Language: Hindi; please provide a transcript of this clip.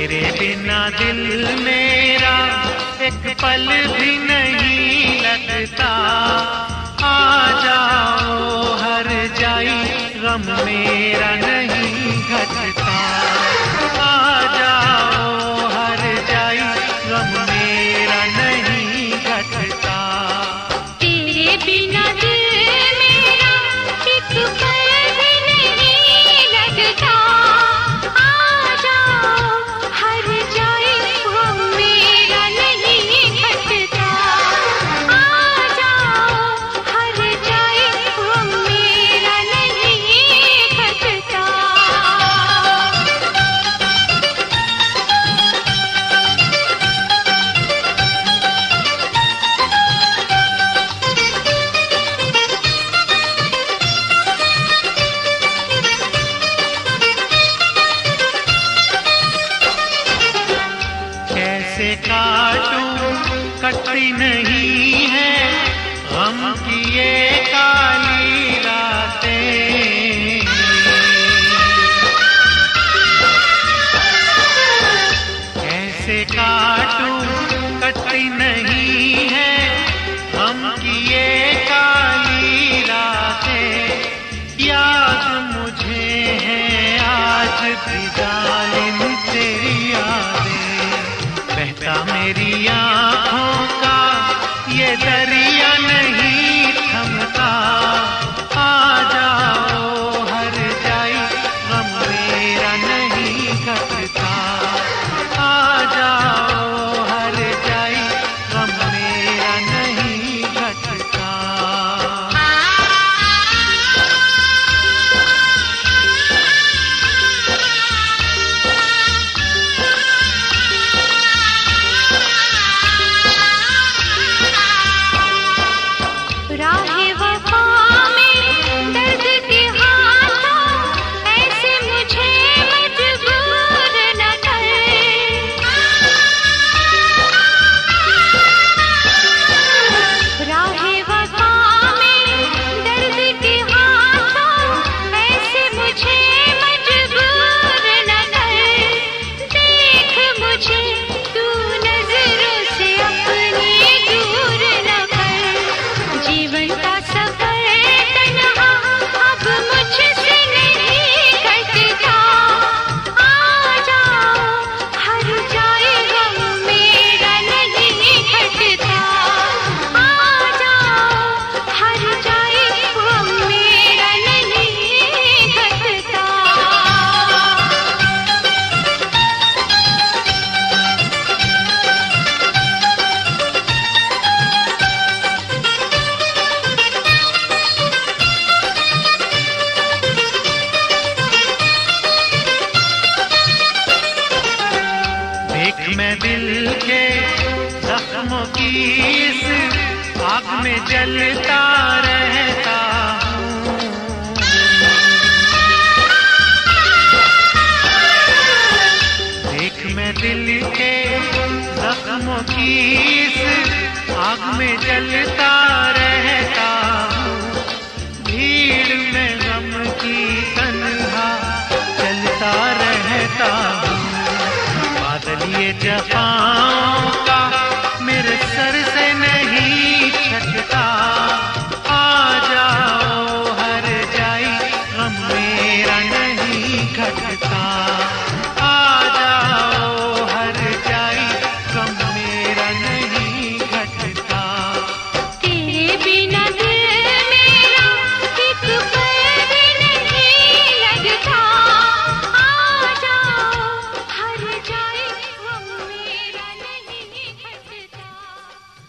तेरे बिना दिल मेरा एक पल भी नहीं लगता। आ जाओ हर जाई गम मेरा नहीं घटता। आ जाओ हर जाई गम मेरा नहीं घटता। तेरे बिना दिल मेरा एक पल भी नहीं लगता। आ जाओ हर जाई गम मेरा नहीं घटता। आ जाओ हर जाई गम मेरा नहीं घटता। कैसे काटूं कटती नहीं है गम की ये काली रातें। कैसे काटूं कटती नहीं है गम की ये काली रातें। याद मुझे है आज भी जालिम तेरी यादें। बहता मेरी आँखों का ये दरिया नहीं थमता। आ जाओ हर जाई गम मेरा नहीं घटता। आ जाओ हर जाई गम मेरा नहीं घटता। राहे वफा में दर्द के हाथों ऐसे मुझे मजबूर न कर। राहे वफा में दर्द के हाथों ऐसे मुझे मजबूर न कर। देख मुझे तू नजरों से अपनी दूर न कर। जीवन का सफर तन्हा अब मुझसे नहीं कटता। आ जाओ हर जाए गम मेरा नहीं घटता। आ जाओ हर जाए गम मेरा नहीं घटता। देख मैं दिल के जख्मों की इस आग में जलता रहता हूँ। देख मैं दिल के जख्मों की इस आग में जलता रहता हूँ। भीड़ में गम की तन्हा चलता रहता हूँ। बादल ये जफाओं